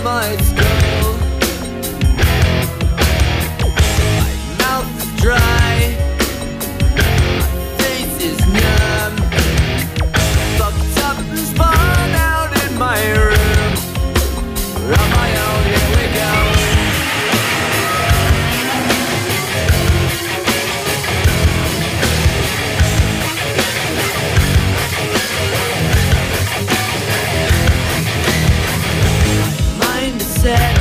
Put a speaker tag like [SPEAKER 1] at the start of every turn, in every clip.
[SPEAKER 1] lights go. My mouth is dry, my face is numb. Fucked up and spun out in my room. On my own, here we go. Mind is set.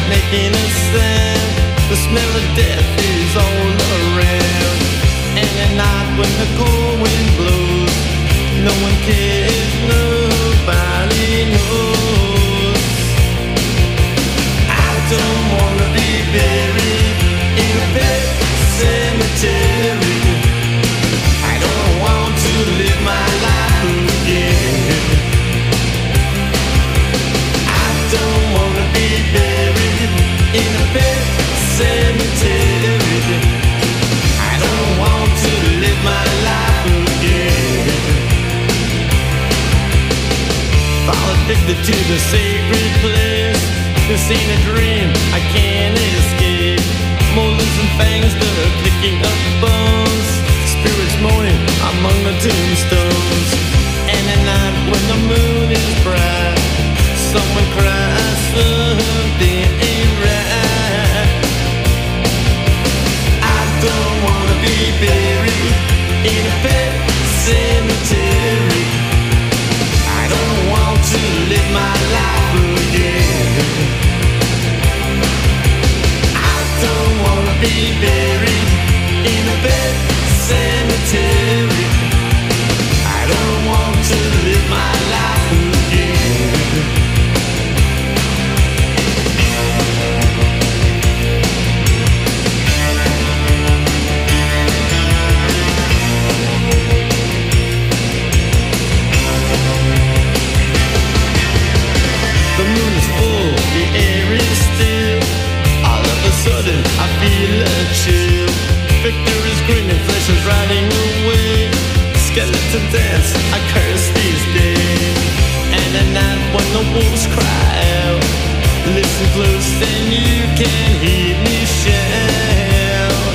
[SPEAKER 1] making a sound. The smell of death is all around. And at night when the cold wind blows, no one cares, nobody knows. I don't wanna be buried in a pet cemetery. I don't want to live my life again. I don't wanna be buried in a pet cemetery. I don't want to live my life again. Fall addicted to the sacred place. This ain't a dream, I can't escape. Molars and fangs that are picking up bones. Spirits moaning among the tombstones. And at night when the moon is bright, someone cries something ain't right. I don't wanna be buried in a pet cemetery. I don't want to live my life again. I don't wanna be buried in a pet cemetery. I don't want to live my life again. The moon is full, the air is still. All of a sudden I feel a chill. Victor is grinning, flesh is riding away. Skeleton dance, I curse these days. And at night when the wolves cry out, listen close and you can hear me shout.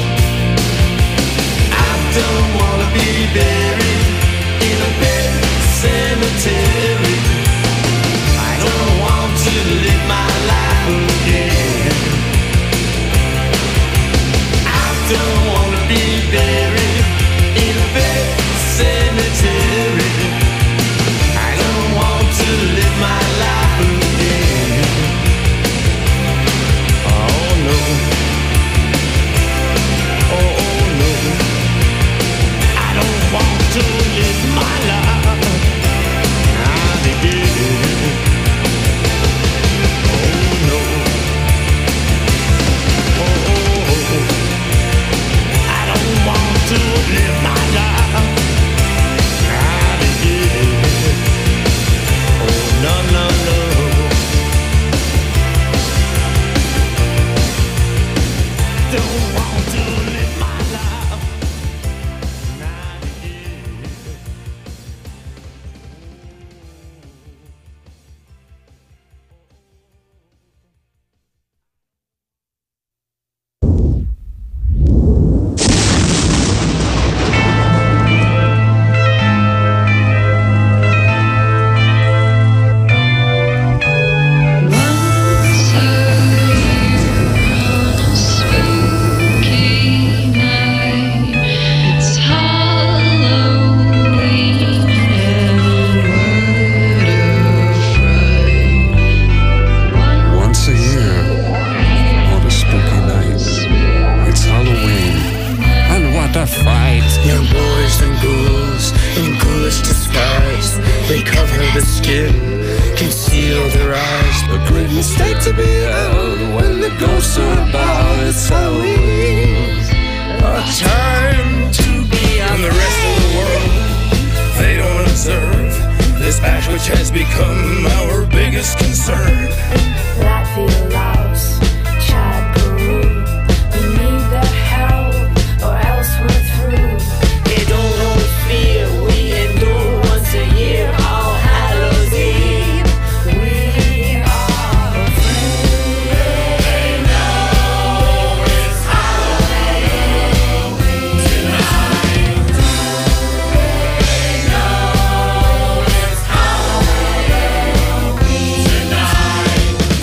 [SPEAKER 1] I don't wanna be buried in a pet cemetery. I don't want to live my life again. I don't wanna be buried in a pet cemetery. I don't want to live my life again. Oh no. Oh no. I don't want to live my life again. Oh no. Oh, I don't want to live my life again. Oh no, no, no. Don't want to live my life again.
[SPEAKER 2] Young boys and ghouls in ghoulish disguise. They cover the skin, conceal their eyes.
[SPEAKER 3] A great mistake to be held when the ghosts are about. It's Halloween,
[SPEAKER 2] A time to be on the rest of the world. They don't observe this act which has become our biggest concern.
[SPEAKER 4] Latvia, Laos, Chad, Peru. We need their help, or else we're through.
[SPEAKER 2] They don't know the fear we endure once a year. All Hallows Eve, we are afraid. They know it's Halloween tonight. They know it's Halloween tonight.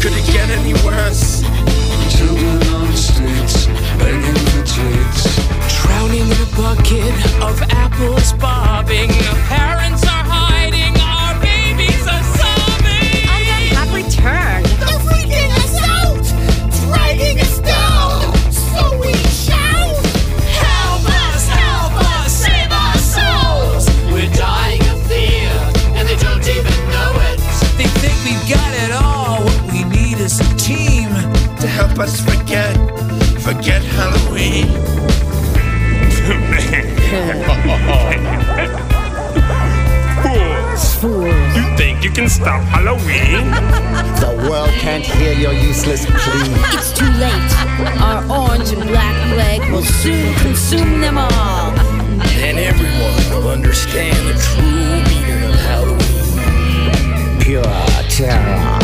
[SPEAKER 2] Could it get any worse?
[SPEAKER 3] Children on the streets, begging for treats.
[SPEAKER 5] Drowning in a bucket of apples bobbing. Parents are hiding, our babies are sobbing.
[SPEAKER 6] Onions have returned.
[SPEAKER 7] They're freaking us out, dragging us down. So we shout,
[SPEAKER 5] Help us, save our souls.
[SPEAKER 1] We're dying of fear, and they don't even know it.
[SPEAKER 5] They think we've got it all. What we need is a team
[SPEAKER 2] To help us forget Halloween.
[SPEAKER 8] You think you can stop Halloween?
[SPEAKER 9] The world can't hear your useless plea.
[SPEAKER 6] It's too late. Our orange and black plague will soon consume them all.
[SPEAKER 2] And everyone will understand the true meaning of Halloween.
[SPEAKER 9] Pure terror.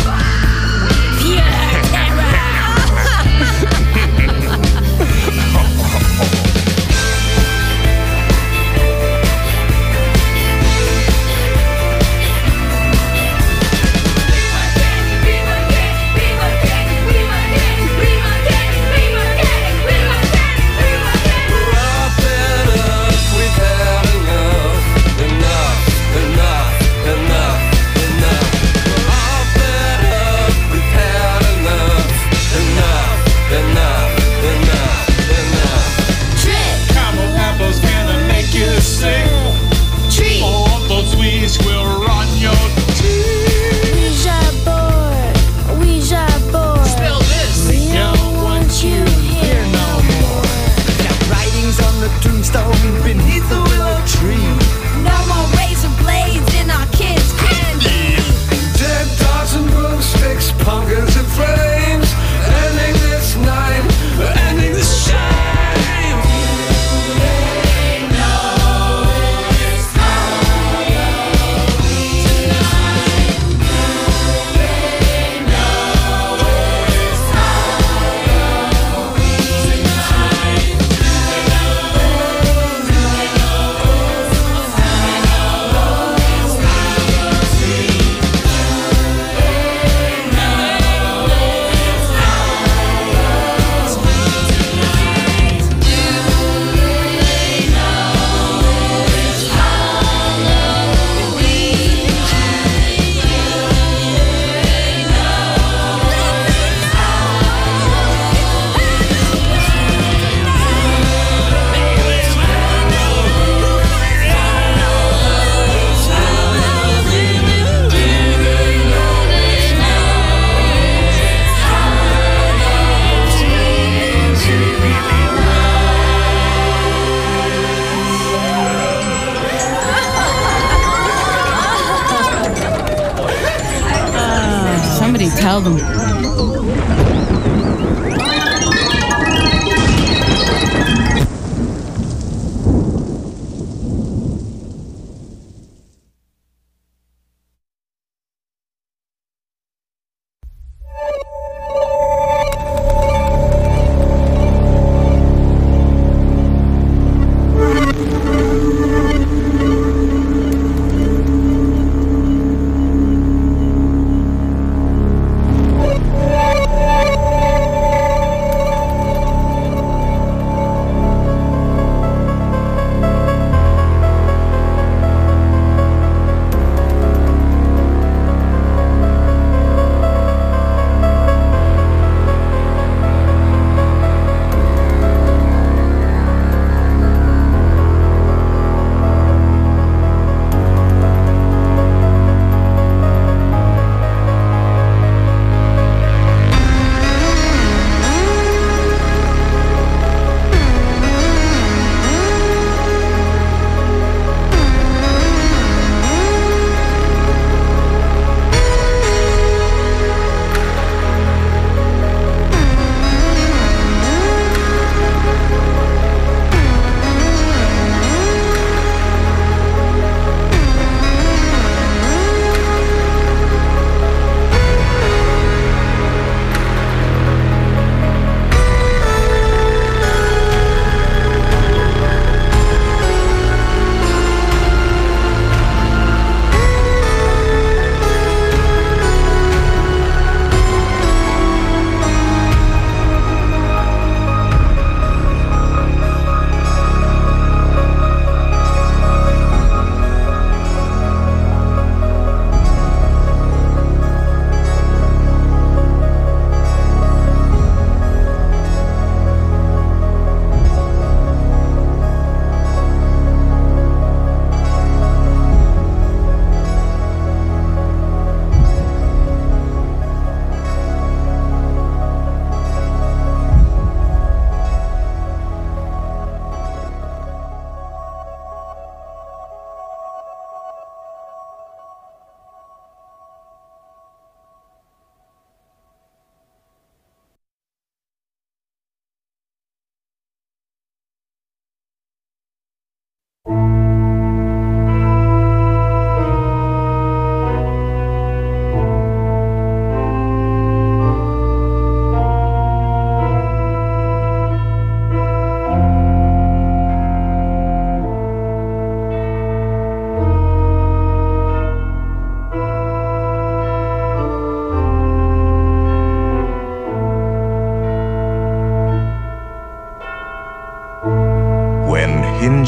[SPEAKER 6] Tell them.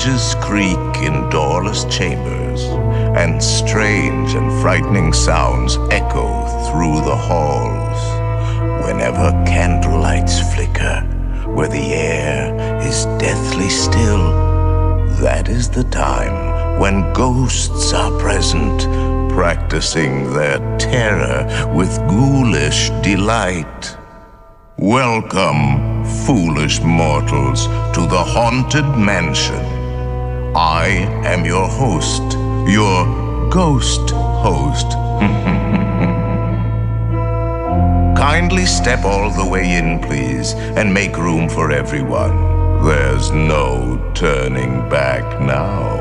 [SPEAKER 10] hinges creak in doorless chambers, and strange and frightening sounds echo through the halls. Whenever candlelights flicker, where the air is deathly still, that is the time when ghosts are present, practicing their terror with ghoulish delight. Welcome, foolish mortals, to the Haunted Mansion. I am your host, your ghost host. Kindly step all the way in, please, and make room for everyone. There's no turning back now.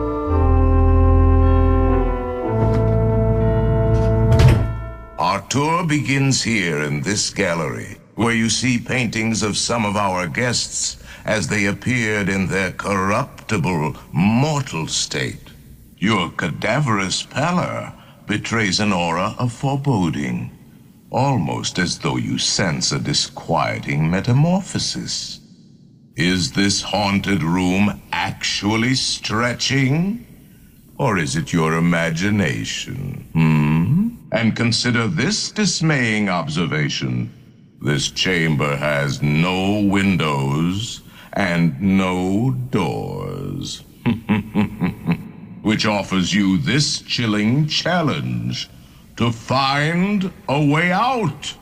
[SPEAKER 10] Our tour begins here in this gallery, where you see paintings of some of our guests as they appeared in their corruptible, mortal state. Your cadaverous pallor betrays an aura of foreboding, almost as though you sense a disquieting metamorphosis. Is this haunted room actually stretching? Or is it your imagination? And consider this dismaying observation. This chamber has no windows and no doors. Which offers you this chilling challenge to find a way out.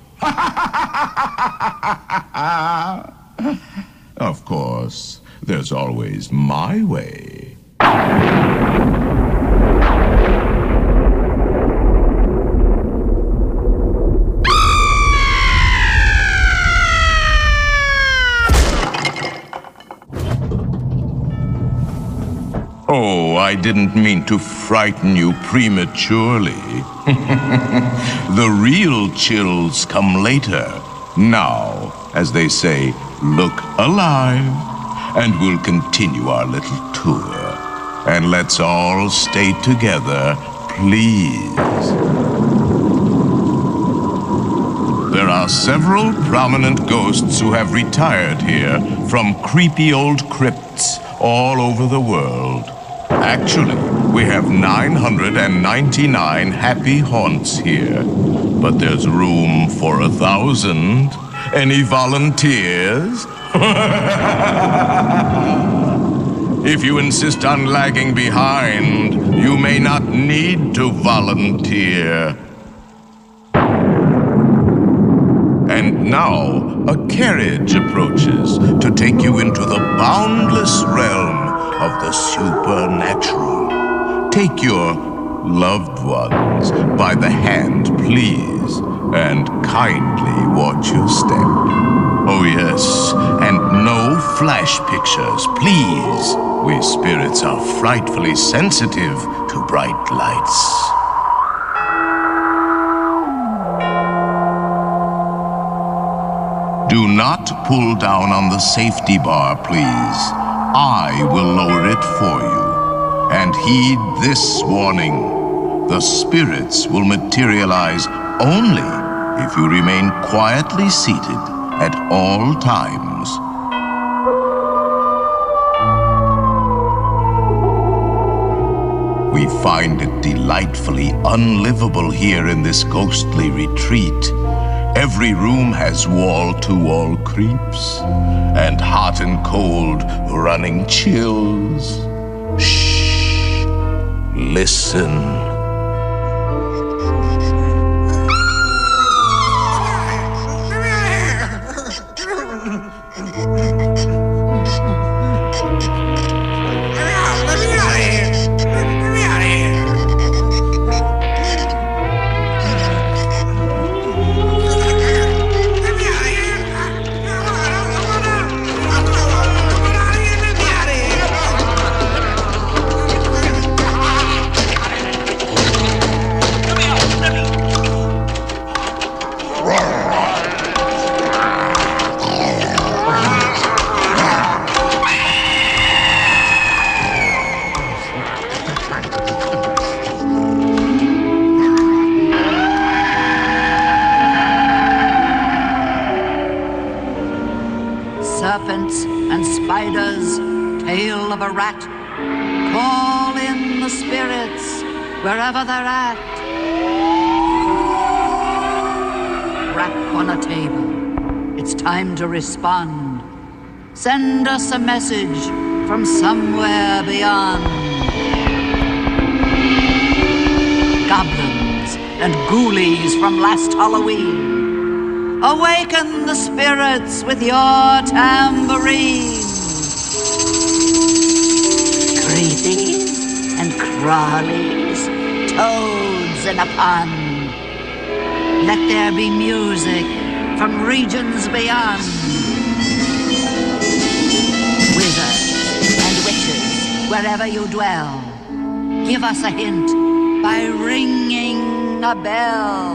[SPEAKER 10] Of course, there's always my way. Oh, I didn't mean to frighten you prematurely. The real chills come later. Now, as they say, look alive, and we'll continue our little tour. And let's all stay together, please. There are several prominent ghosts who have retired here from creepy old crypts all over the world. Actually, we have 999 happy haunts here, but there's room for 1,000. Any volunteers? If you insist on lagging behind, you may not need to volunteer. And now, a carriage approaches to take you into the boundless realm of the supernatural. Take your loved ones by the hand, please, and kindly watch your step. Oh yes, and no flash pictures, please. We spirits are frightfully sensitive to bright lights. Do not pull down on the safety bar, please. I will lower it for you. And heed this warning. The spirits will materialize only if you remain quietly seated at all times. We find it delightfully unlivable here in this ghostly retreat. Every room has wall-to-wall creeps, and hot and cold running chills. Shh! Listen.
[SPEAKER 11] Serpents and spiders tail of a rat. Call in the spirits wherever they're at. Rap on a table. It's time to respond. Send us a message from somewhere beyond. Goblins and ghoulies from last Halloween, awaken the spirits with your tambourine. Creepies and crawlies, toads in a pond. Let there be music from regions beyond. Wizards and witches, wherever you dwell, give us a hint by ringing a bell.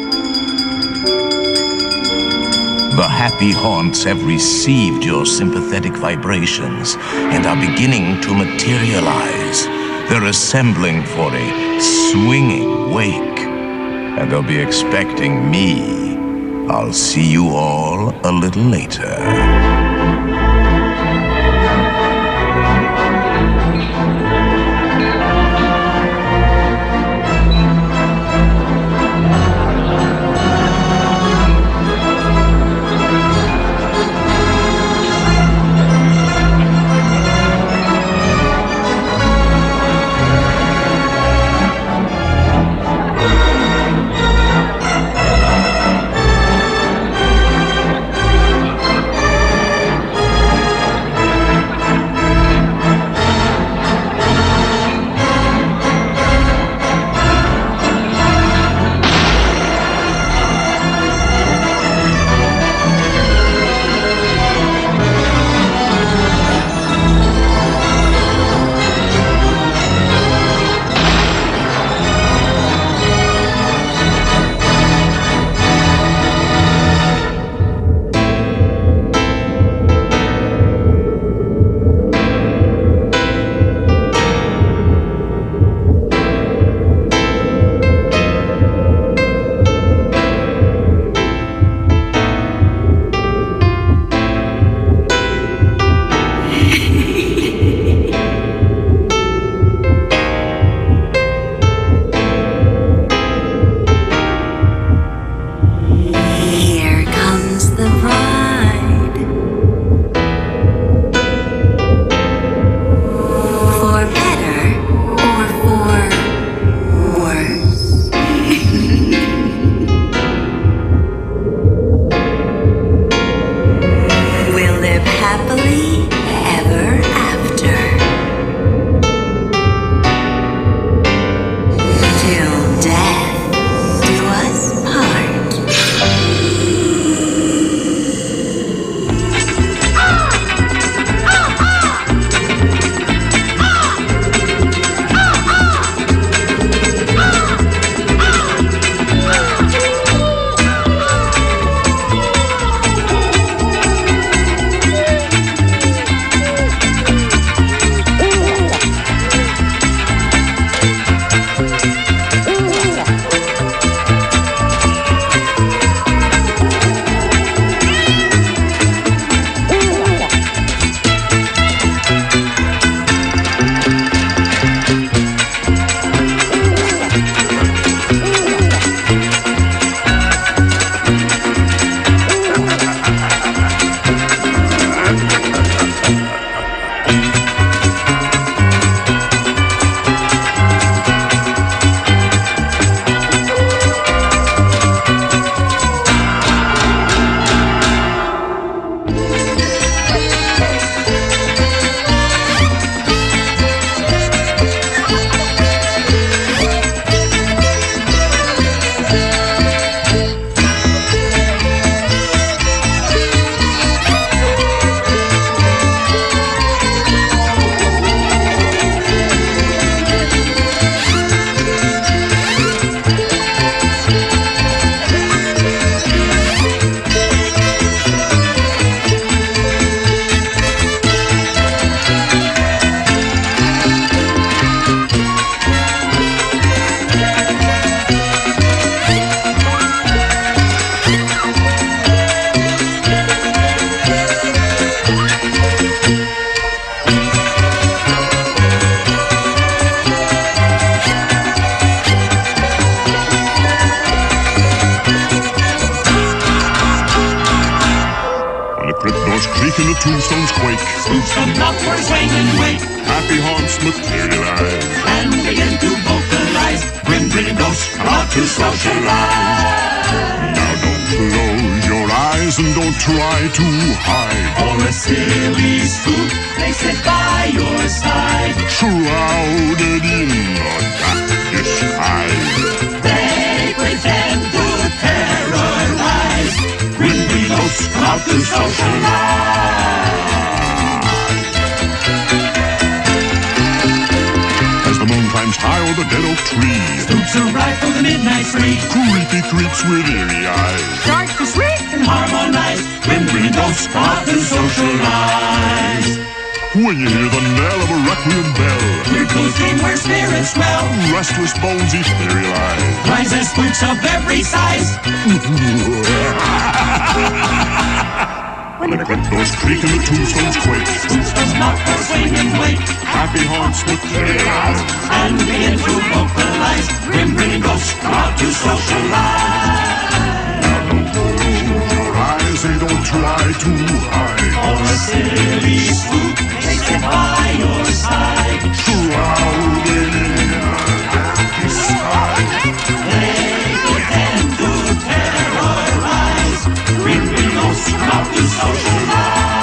[SPEAKER 10] The happy haunts have received your sympathetic vibrations and are beginning to materialize. They're assembling for a swinging wake, and they'll be expecting me. I'll see you all a little later.
[SPEAKER 12] windows creak and the tombstones quake.
[SPEAKER 13] Spooks come upward, swing and wake.
[SPEAKER 12] Happy haunts materialize
[SPEAKER 13] and begin to vocalize. Grim grinning ghosts come out to socialize.
[SPEAKER 12] Now don't close your eyes and don't try to hide.
[SPEAKER 13] Or a silly spook, they sit by your side.
[SPEAKER 12] Shrouded in a dark disguise,
[SPEAKER 13] they pretend to terrorize. Grim grinning ghosts come out to socialize.
[SPEAKER 12] As the moon climbs high o'er the dead oak tree,
[SPEAKER 13] spooks arrive for the midnight spree.
[SPEAKER 12] Creepy creeps with eerie eyes
[SPEAKER 13] start to shriek and harmonize. Grim grinning ghosts come out to socialize.
[SPEAKER 12] When you hear the knell of a requiem bell,
[SPEAKER 13] weird ghouls dream where spirits dwell.
[SPEAKER 12] Restless bones etherealize.
[SPEAKER 13] Rise as spooks of every size.
[SPEAKER 12] When the windows creak and the tombstones quake,
[SPEAKER 13] spooks come out for swing and wake.
[SPEAKER 12] Happy haunts materialize
[SPEAKER 13] and begin to vocalize. Grim grinning ghosts come out to socialize.
[SPEAKER 12] Now don't close your eyes and don't try to hide.
[SPEAKER 13] Or a silly spook, they sit by your side.
[SPEAKER 12] Shrouded in a dark disguise,
[SPEAKER 13] they pretend to terrorize. Grim grinning ghosts come out to socialize.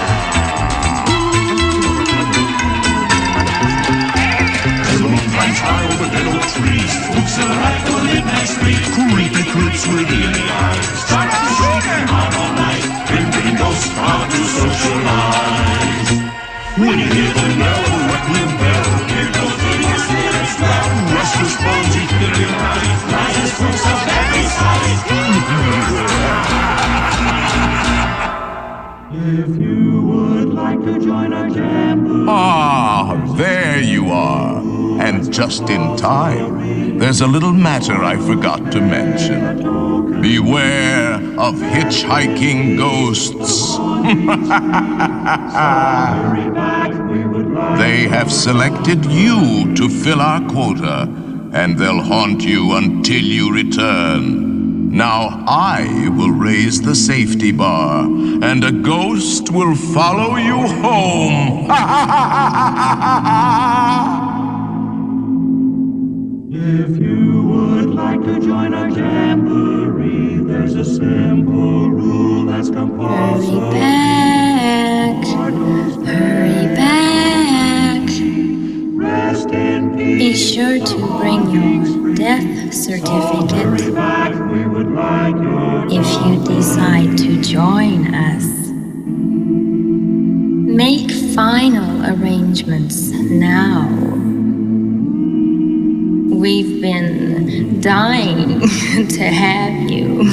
[SPEAKER 12] As the moon climbs high over dead oak trees,
[SPEAKER 13] spooks arrive for the midnight spree.
[SPEAKER 12] Creepy creeps with eerie eyes
[SPEAKER 13] start to shake and harmonize. Grim grinning ghosts come out to socialize.
[SPEAKER 12] When you hear the knell of a requiem bell,
[SPEAKER 13] here goes the your spirits dwell.
[SPEAKER 12] Restless bones etherealize.
[SPEAKER 13] Rise as spooks of every size. If you would like to join our jamboree.
[SPEAKER 10] Ah, there you are. And just in time. There's a little matter I forgot to mention. Beware of hitchhiking ghosts. They have selected you to fill our quota, and they'll haunt you until you return. Now I will raise the safety bar, and a ghost will follow you home.
[SPEAKER 13] If you would like to join our jamboree, there's a simple rule that's compulsory.
[SPEAKER 4] Hurry back, hurry back.
[SPEAKER 13] Rest in peace.
[SPEAKER 4] Be sure to bring your death certificate if you decide to join us. Make final arrangements now. We've been dying to have you.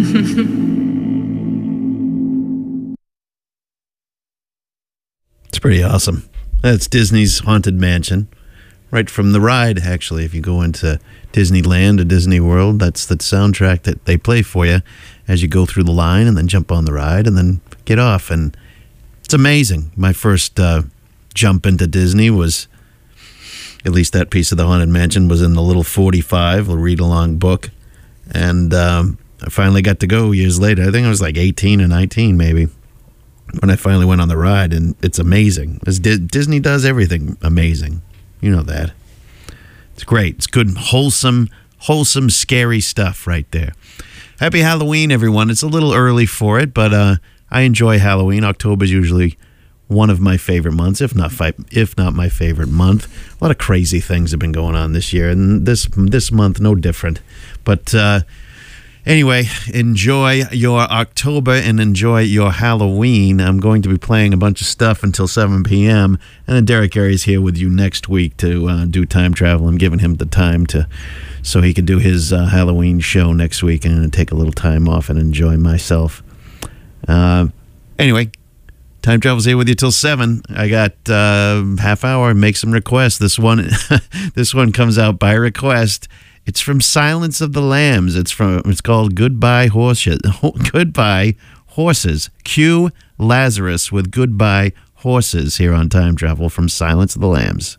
[SPEAKER 14] It's pretty awesome. That's Disney's Haunted Mansion. Right from the ride, actually. If you go into Disneyland or Disney World, that's the soundtrack that they play for you as you go through the line and then jump on the ride and then get off. And it's amazing. My first jump into Disney was, at least that piece of the Haunted Mansion was in the little 45, a read-along book. And I finally got to go years later. I think I was like 18 or 19 maybe when I finally went on the ride. And it's amazing. Disney does everything amazing. You know that. It's great. It's good, wholesome, scary stuff right there. Happy Halloween, everyone. It's a little early for it, but I enjoy Halloween. October is usually one of my favorite months, if not my favorite month. A lot of crazy things have been going on this year, and this month no different. But anyway, enjoy your October and enjoy your Halloween. I'm going to be playing a bunch of stuff until 7 p.m., and then Derek Aries here with you next week to do time travel. I'm giving him the time so he can do his Halloween show next week, and I'm going to take a little time off and enjoy myself. Anyway, time travel's here with you till 7. I got half hour. Make some requests. This one comes out by request. It's from Silence of the Lambs. It's called Goodbye Horses. Goodbye Horses. Cue Lazarus with Goodbye Horses here on Time Travel from Silence of the Lambs.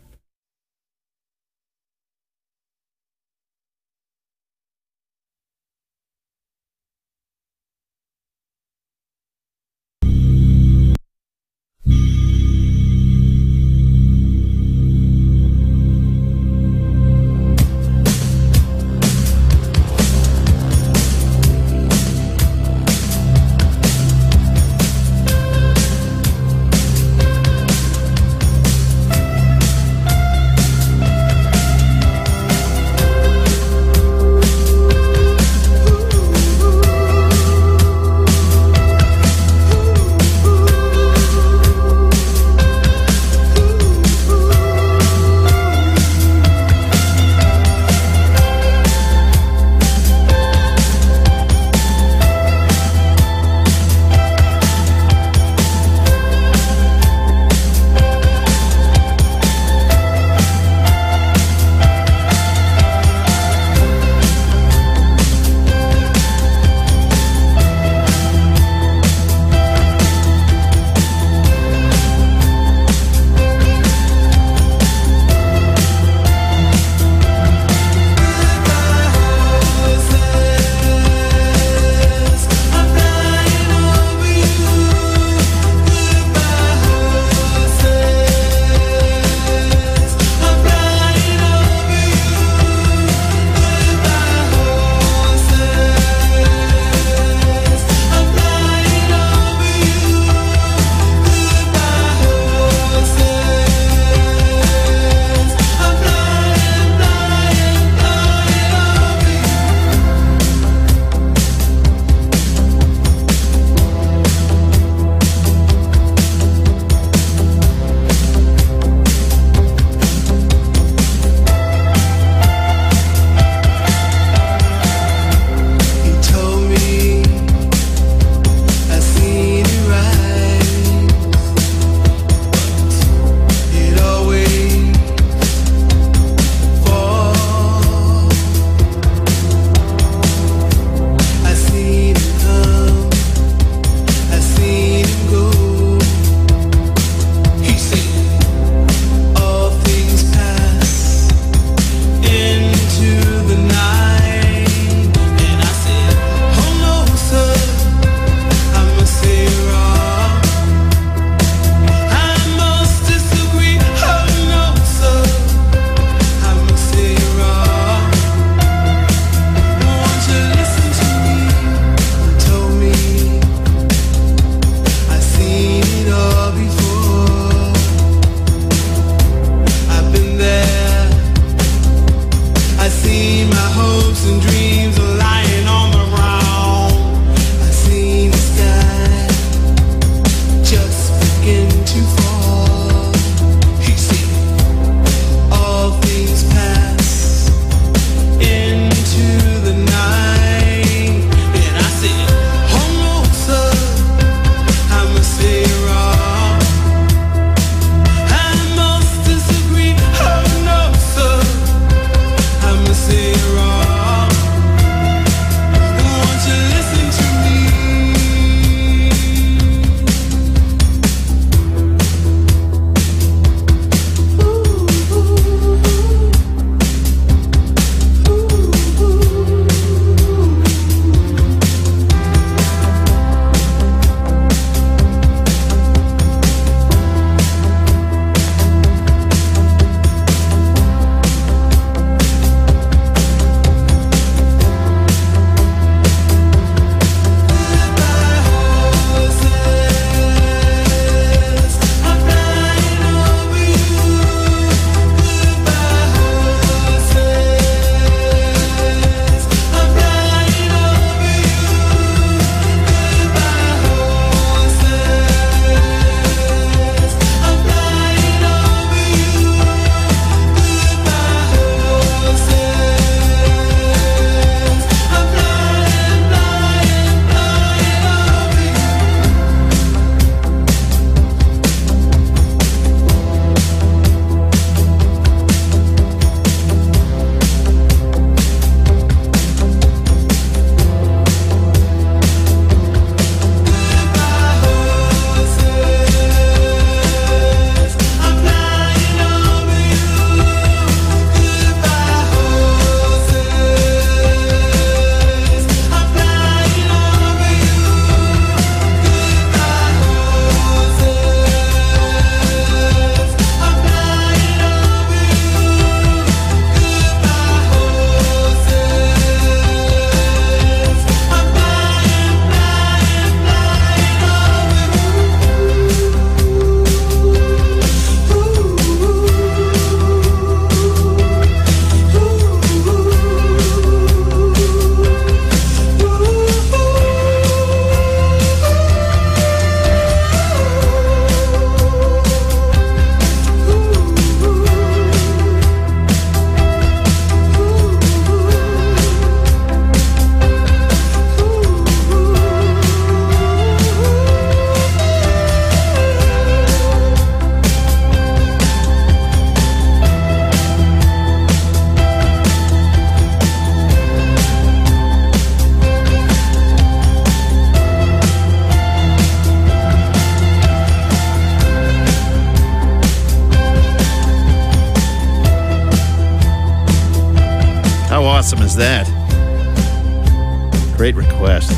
[SPEAKER 14] awesome is that? Great request.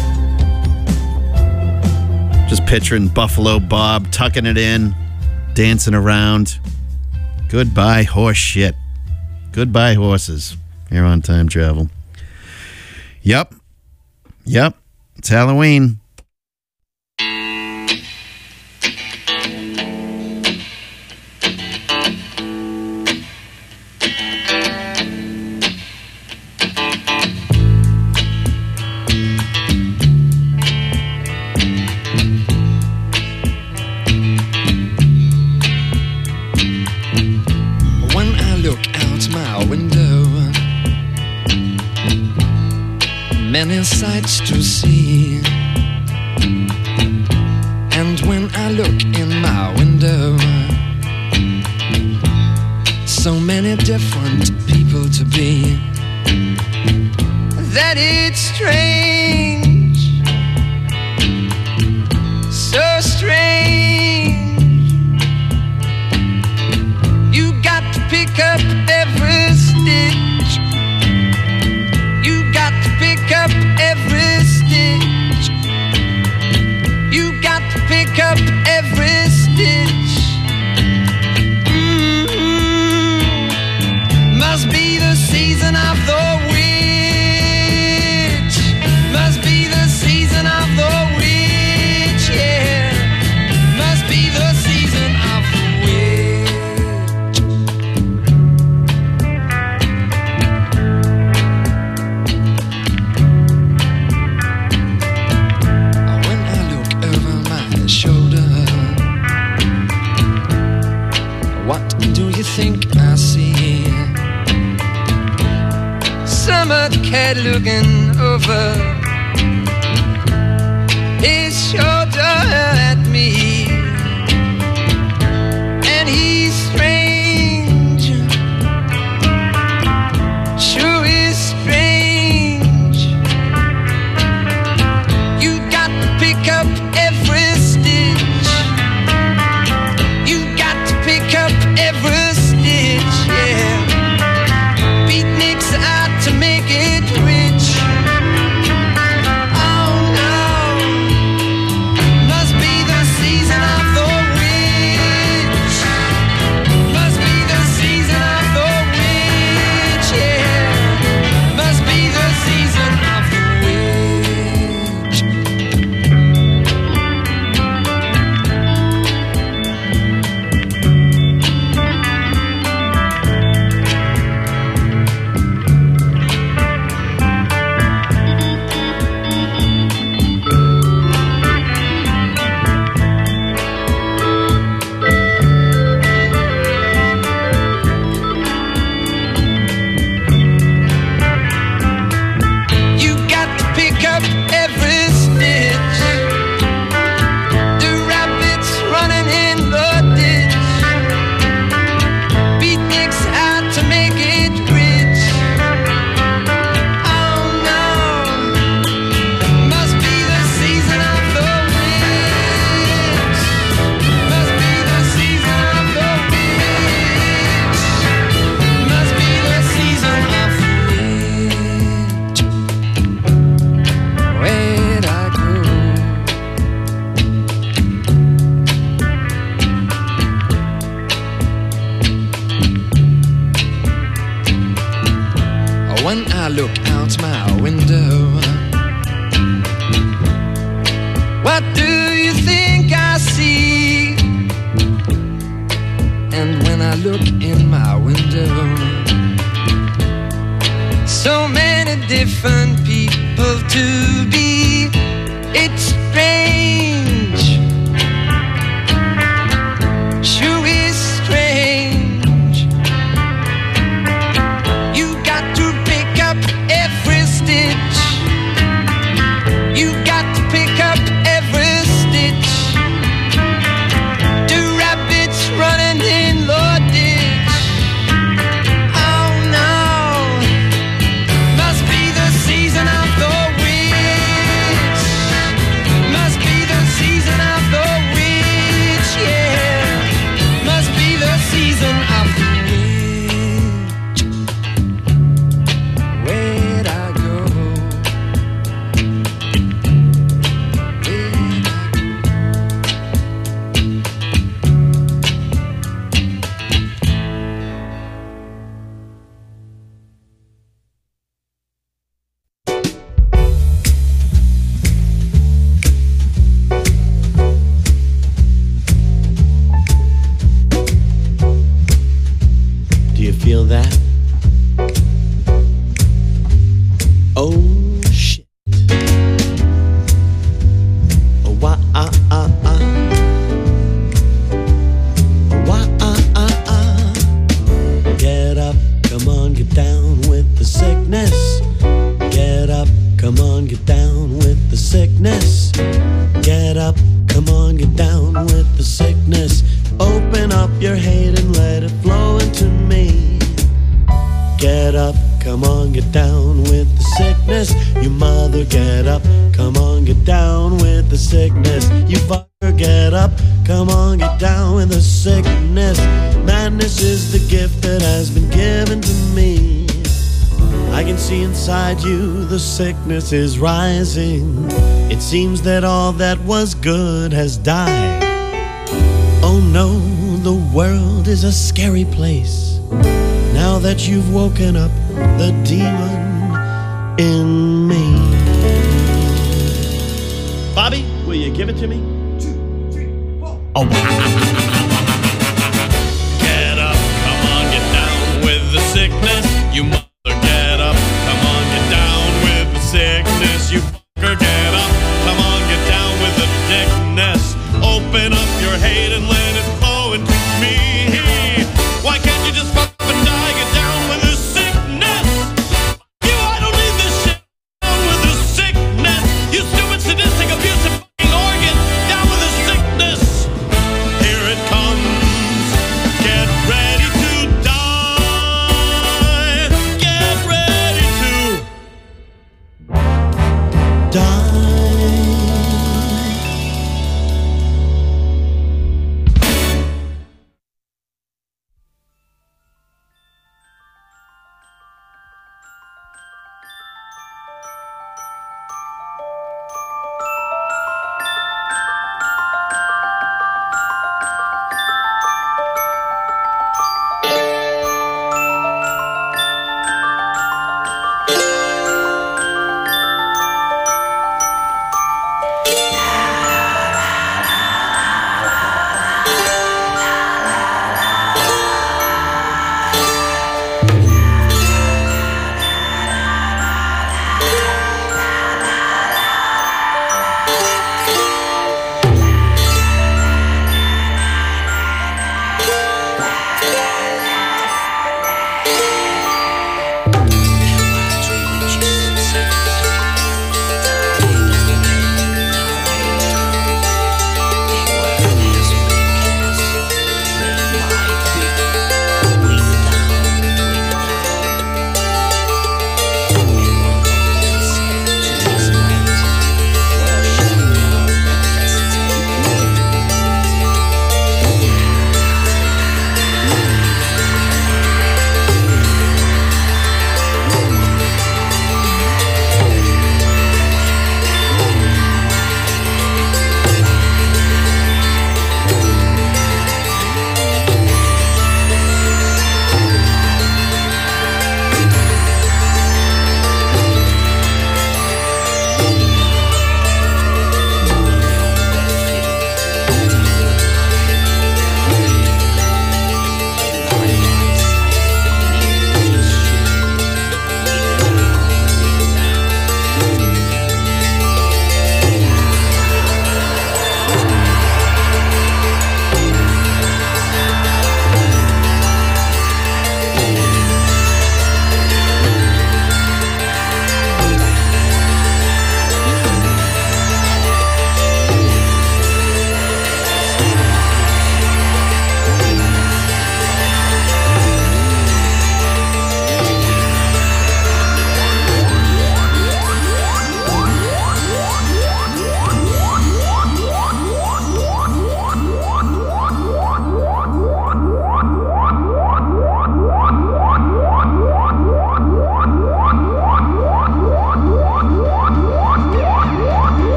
[SPEAKER 14] Just picturing Buffalo Bob tucking it in, dancing around. Goodbye, horse shit. Goodbye, horses. Here on Time Travel. Yep. It's Halloween.
[SPEAKER 3] Many sights to see, and when I look in my window, so many different people to be, that it's strange, so strange. You got to pick up every stitch, you got to pick up every stitch, you got to pick up every stitch. Must be the season of the witch, must be the season of the witch, yeah, must be the season of the witch. When I look over my shoulder, what do you think I see? Summer cat looking over his shoulder at me, and he's strange, sure is strange. You got to pick up every stitch, you got to pick up every stitch, yeah. Beatniks out to make it rich. Oh no, must be the season of the witch, must be the season of the witch, yeah, must be the season of the witch. You got to pick up every stitch, the rabbits running in the ditch, beatniks out to make it rich. Oh no, must be the season of the witch, must be the season of the witch, must be the season of the witch. Where'd I go? When I look out my window, what do you think I see? And when I look in my window, so many different people to be. It's strange, sure is strange. You got to pick up every stitch, you got to pick up every stitch. The rabbits running in the ditch. Oh no, must be the season of the witch, must be
[SPEAKER 15] mother, get up. Come on, get down with the sickness. You fucker, get up. Come on, get down with the sickness. Madness is the gift that has been given to me. I can see inside you the sickness is rising. It seems that all that was good has died. Oh no, the world is a scary place. Now that you've woken up the demon in me. Bobby, will you give it to me? 2, 3, 4. Oh,
[SPEAKER 2] Get up, come on, get down with the sickness. You mother, get up, come on, get down with the sickness. You fucker, get up, come on, get down with the dickness. Open up your hate and let it flow into me. Why can't you just fuck up and die? Get down with the sickness. You, I don't need this shit. Down with the sickness. You stupid, sadistic, abusive fucking organ. Down with the sickness. Here it comes. Get ready to die.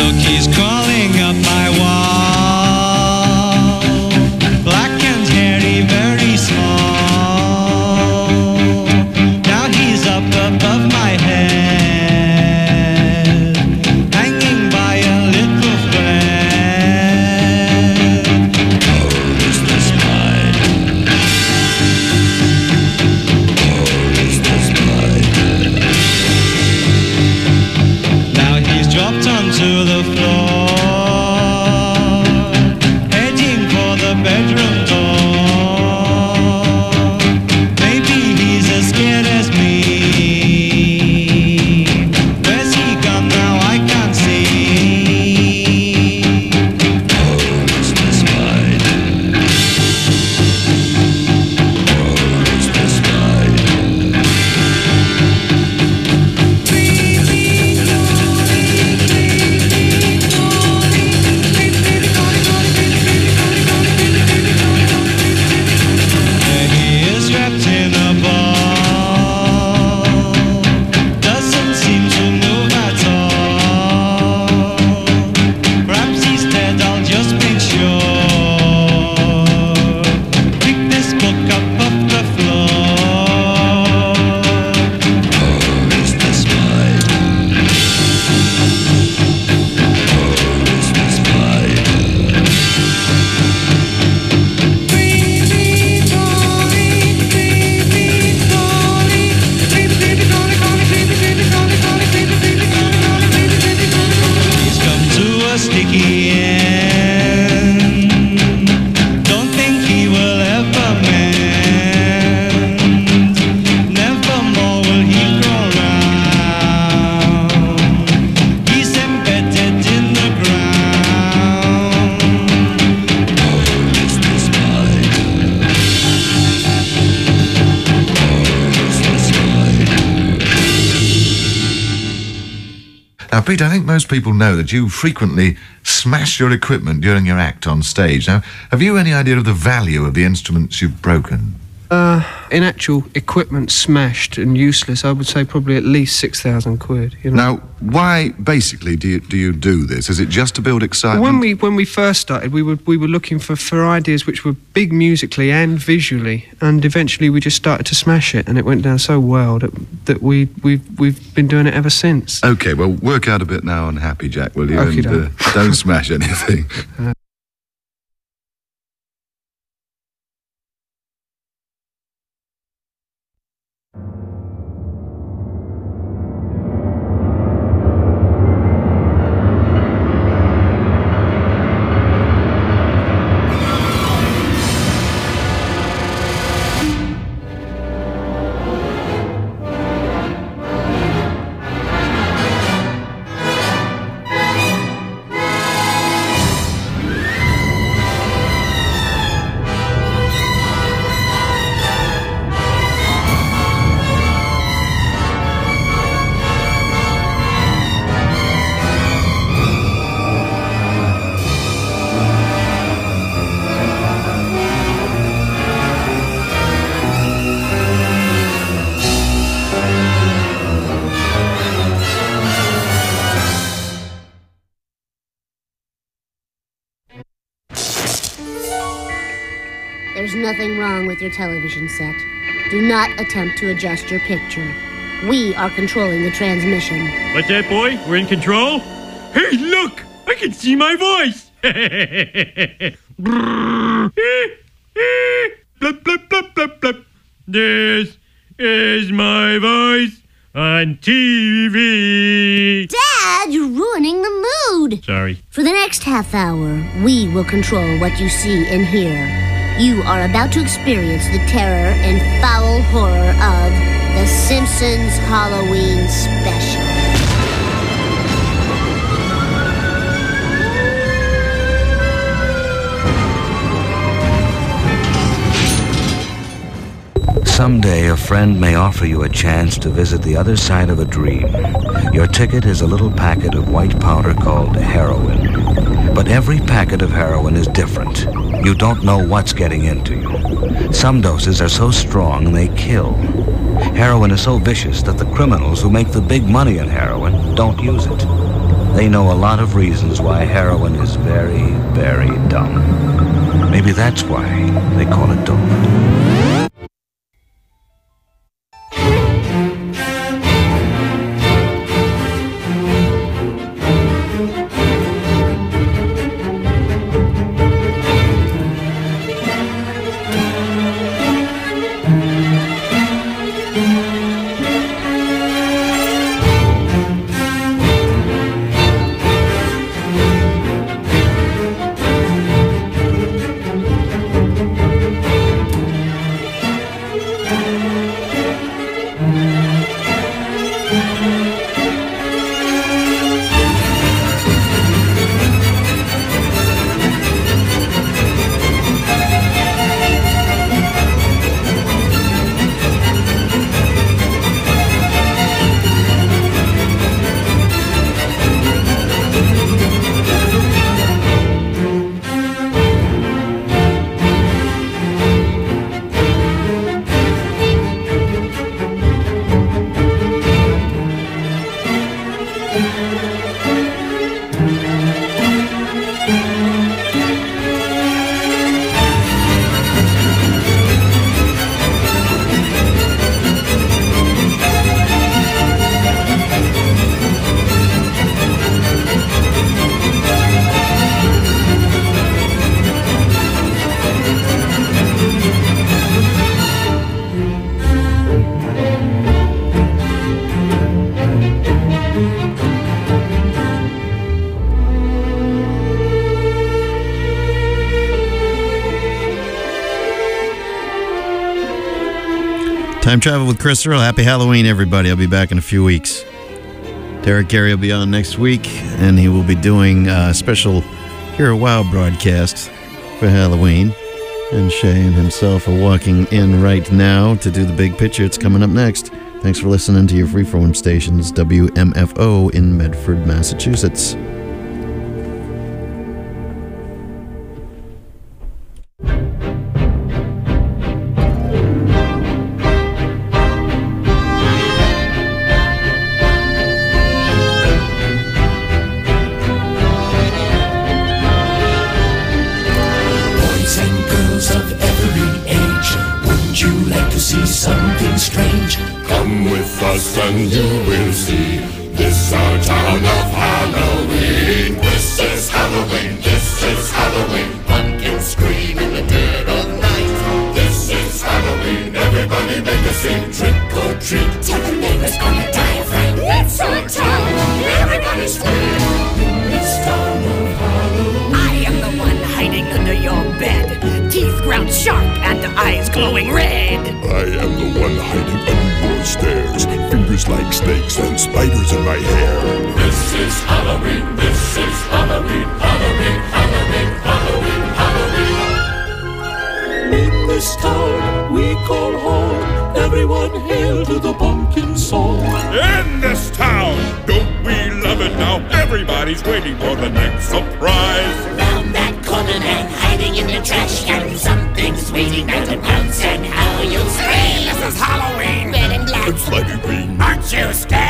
[SPEAKER 3] Look, he's crawling up my wall. Black and hairy, very small. Now he's up above my head, hanging by a little thread. Oh, is this mine? Oh, is this mine? Now he's dropped onto the floor, heading for the bedroom door. Maybe he's as scared as me. Where's he gone now? I can't see. Oh, is this mine? Oh, is this mine? There he is wrapped in a ball, doesn't seem to move at all. Perhaps he's dead, I'll just make sure. Pick this book up off the floor. Oh, is this mine? Oh, is this mine? He's come to a sticky end. Don't think he will ever mend. Never more will he go round. He's embedded in the ground. Oh, is this mine? Oh, is this mine?
[SPEAKER 16] Now, Pete, I think most people know that you frequently smash your equipment during your act on stage. Now, have you any idea of the value of the instruments you've broken?
[SPEAKER 17] In actual equipment smashed and useless, I would say probably at least 6,000 quid. You know?
[SPEAKER 16] Now, why basically do you do this? Is it just to build excitement?
[SPEAKER 17] When we first started, we were looking for ideas which were big musically and visually, and eventually we just started to smash it, and it went down so well that we've been doing it ever since.
[SPEAKER 16] Okay, well, work out a bit now on Happy Jack, will you?
[SPEAKER 17] Okie
[SPEAKER 16] And
[SPEAKER 17] doke.
[SPEAKER 16] don't smash anything.
[SPEAKER 18] There's nothing wrong with your television set. Do not attempt to adjust your picture. We are controlling the transmission.
[SPEAKER 19] What's that, boy? We're in control? Hey, look! I can see my voice! Blub, blub, blub, blub, blub. This is my voice on TV.
[SPEAKER 18] Dad, you're ruining the mood.
[SPEAKER 19] Sorry.
[SPEAKER 18] For the next half hour, we will control what you see and hear. You are about to experience the terror and foul horror of The Simpsons Halloween Special.
[SPEAKER 20] Someday a friend may offer you a chance to visit the other side of a dream. Your ticket is a little packet of white powder called heroin. But every packet of heroin is different. You don't know what's getting into you. Some doses are so strong they kill. Heroin is so vicious that the criminals who make the big money in heroin don't use it. They know a lot of reasons why heroin is very, very dumb. Maybe that's why they call it dope.
[SPEAKER 14] Time Travel with Chris Earl. Happy Halloween, everybody. I'll be back in a few weeks. Derek Gary will be on next week, and he will be doing a special Hear a Wow broadcast for Halloween. And Shay and himself are walking in right now to do the big picture. It's coming up next. Thanks for listening to your freeform stations, WMFO in Medford, Massachusetts.
[SPEAKER 12] And you will see this our town of Halloween. This is Halloween, this is Halloween. Pumpkins scream in the dead of night. This is Halloween, everybody make a scene. Trick or treat, tell the neighbors on the diaphragm. It's our town, everybody scream. This town of Halloween.
[SPEAKER 7] I am the one hiding under your bed, teeth ground sharp and eyes glowing red.
[SPEAKER 12] I am the one hiding under your stairs, fingers like snakes and spiders in my hair. This is Halloween, this is Halloween, Halloween, Halloween, Halloween, Halloween.
[SPEAKER 13] In this town we call home, everyone hail to the pumpkin song.
[SPEAKER 19] In this town, don't we love it now? Everybody's waiting for the next surprise.
[SPEAKER 7] Round that corner and hiding in the trash can, something's waiting there to pounce, and how you'll scream.
[SPEAKER 12] This is Halloween.
[SPEAKER 7] Red and black,
[SPEAKER 12] It's slimy green.
[SPEAKER 7] aren't you scared?